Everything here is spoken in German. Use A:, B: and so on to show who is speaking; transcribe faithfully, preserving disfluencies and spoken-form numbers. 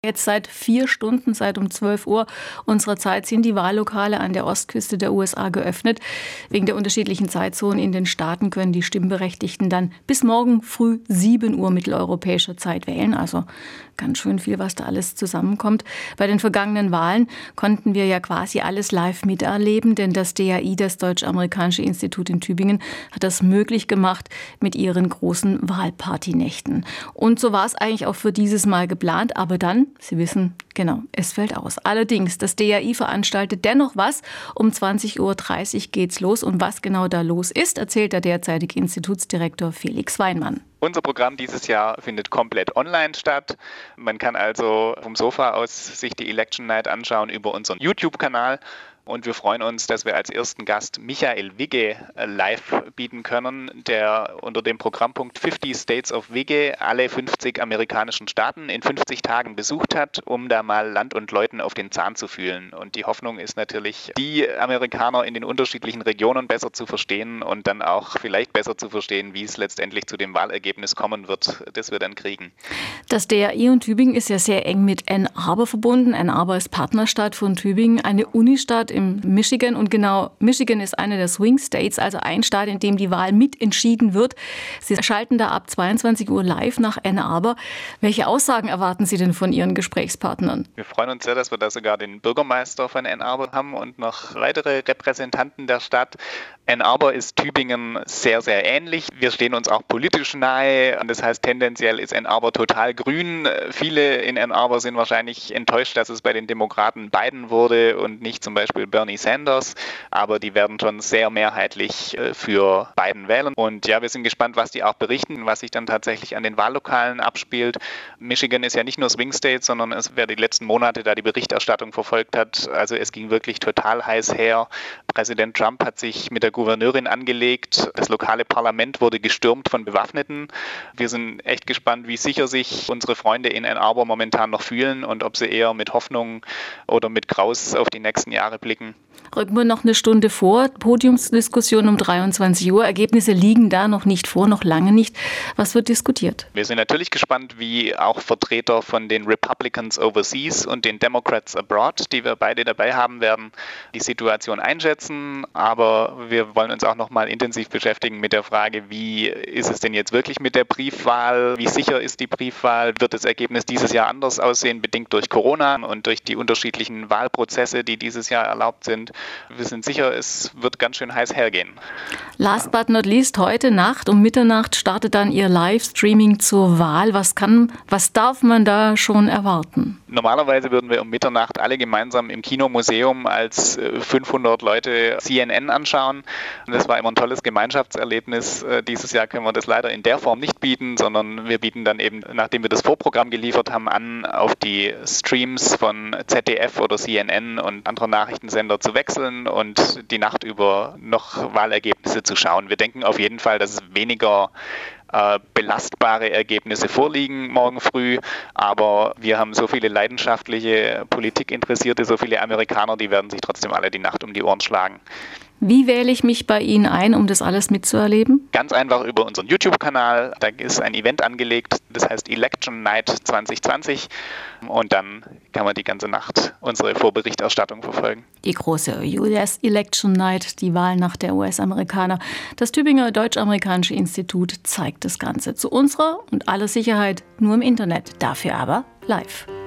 A: Jetzt seit vier Stunden, seit um zwölf Uhr unserer Zeit, sind die Wahllokale an der Ostküste der U S A geöffnet. Wegen der unterschiedlichen Zeitzonen in den Staaten können die Stimmberechtigten dann bis morgen früh sieben Uhr mitteleuropäischer Zeit wählen. Also ganz schön viel, was da alles zusammenkommt. Bei den vergangenen Wahlen konnten wir ja quasi alles live miterleben, denn das D A I, das Deutsch-Amerikanische Institut in Tübingen, hat das möglich gemacht mit ihren großen Wahlpartynächten. Und so war es eigentlich auch für dieses Mal geplant, aber dann, Sie wissen, genau, es fällt aus. Allerdings, das D A I veranstaltet dennoch was. Um zwanzig Uhr dreißig geht's los. Und was genau da los ist, erzählt der derzeitige Institutsdirektor Felix Weinmann.
B: Unser Programm dieses Jahr findet komplett online statt. Man kann also vom Sofa aus sich die Election Night anschauen über unseren YouTube-Kanal. Und wir freuen uns, dass wir als ersten Gast Michael Wigge live bieten können, der unter dem Programmpunkt fifty States of Wigge alle fünfzig amerikanischen Staaten in fünfzig Tagen besucht hat, um da mal Land und Leuten auf den Zahn zu fühlen. Und die Hoffnung ist natürlich, die Amerikaner in den unterschiedlichen Regionen besser zu verstehen und dann auch vielleicht besser zu verstehen, wie es letztendlich zu dem Wahlergebnis kommen wird, das wir dann kriegen.
A: Das D A I und Tübingen ist ja sehr eng mit Ann Arbor verbunden. Ann Arbor ist Partnerstadt von Tübingen, eine Unistadt im Michigan. Und genau, Michigan ist eine der Swing States, also ein Staat, in dem die Wahl mitentschieden wird. Sie schalten da ab zweiundzwanzig Uhr live nach Ann Arbor. Welche Aussagen erwarten Sie denn von Ihren Gesprächspartnern?
B: Wir freuen uns sehr, dass wir da sogar den Bürgermeister von Ann Arbor haben und noch weitere Repräsentanten der Stadt. Ann Arbor ist Tübingen sehr, sehr ähnlich. Wir stehen uns auch politisch nahe. Und das heißt, tendenziell ist Ann Arbor total grün. Viele in Ann Arbor sind wahrscheinlich enttäuscht, dass es bei den Demokraten Biden wurde und nicht zum Beispiel Bernie Sanders. Aber die werden schon sehr mehrheitlich für Biden wählen. Und ja, wir sind gespannt, was die auch berichten, was sich dann tatsächlich an den Wahllokalen abspielt. Michigan ist ja nicht nur Swing State, sondern es, wer die letzten Monate da die Berichterstattung verfolgt hat, also es ging wirklich total heiß her. Präsident Trump hat sich mit der Gouverneurin angelegt. Das lokale Parlament wurde gestürmt von Bewaffneten. Wir sind echt gespannt, wie sicher sich unsere Freunde in Ann Arbor momentan noch fühlen und ob sie eher mit Hoffnung oder mit Graus auf die nächsten Jahre blicken.
A: Rücken wir noch eine Stunde vor. Podiumsdiskussion um dreiundzwanzig Uhr. Ergebnisse liegen da noch nicht vor, noch lange nicht. Was wird diskutiert?
B: Wir sind natürlich gespannt, wie auch Vertreter von den Republicans Overseas und den Democrats Abroad, die wir beide dabei haben werden, die Situation einschätzen. Aber wir wollen uns auch noch mal intensiv beschäftigen mit der Frage, wie ist es denn jetzt wirklich mit der Briefwahl? Wie sicher ist die Briefwahl? Wird das Ergebnis dieses Jahr anders aussehen, bedingt durch Corona und durch die unterschiedlichen Wahlprozesse, die dieses Jahr erlaubt sind? Wir sind sicher, es wird ganz schön heiß hergehen.
A: Last but not least, heute Nacht um Mitternacht startet dann Ihr Livestreaming zur Wahl. Was kann, was darf man da schon erwarten?
B: Normalerweise würden wir um Mitternacht alle gemeinsam im Kinomuseum als fünfhundert Leute C N N anschauen. Und das war immer ein tolles Gemeinschaftserlebnis. Dieses Jahr können wir das leider in der Form nicht bieten, sondern wir bieten dann eben, nachdem wir das Vorprogramm geliefert haben, an, auf die Streams von Z D F oder C N N und anderen Nachrichtensender zu wechseln und die Nacht über noch Wahlergebnisse zu schauen. Wir denken auf jeden Fall, dass es weniger äh, belastbare Ergebnisse vorliegen morgen früh, aber wir haben so viele leidenschaftliche Politikinteressierte, so viele Amerikaner, die werden sich trotzdem alle die Nacht um die Ohren schlagen.
A: Wie wähle ich mich bei Ihnen ein, um das alles mitzuerleben?
B: Ganz einfach über unseren YouTube-Kanal. Da ist ein Event angelegt, das heißt Election Night zwanzig zwanzig. Und dann kann man die ganze Nacht unsere Vorberichterstattung verfolgen.
A: Die große U S Election Night, die Wahlnacht der U S-Amerikaner. Das Tübinger Deutsch-Amerikanische Institut zeigt das Ganze zu unserer und aller Sicherheit nur im Internet, dafür aber live.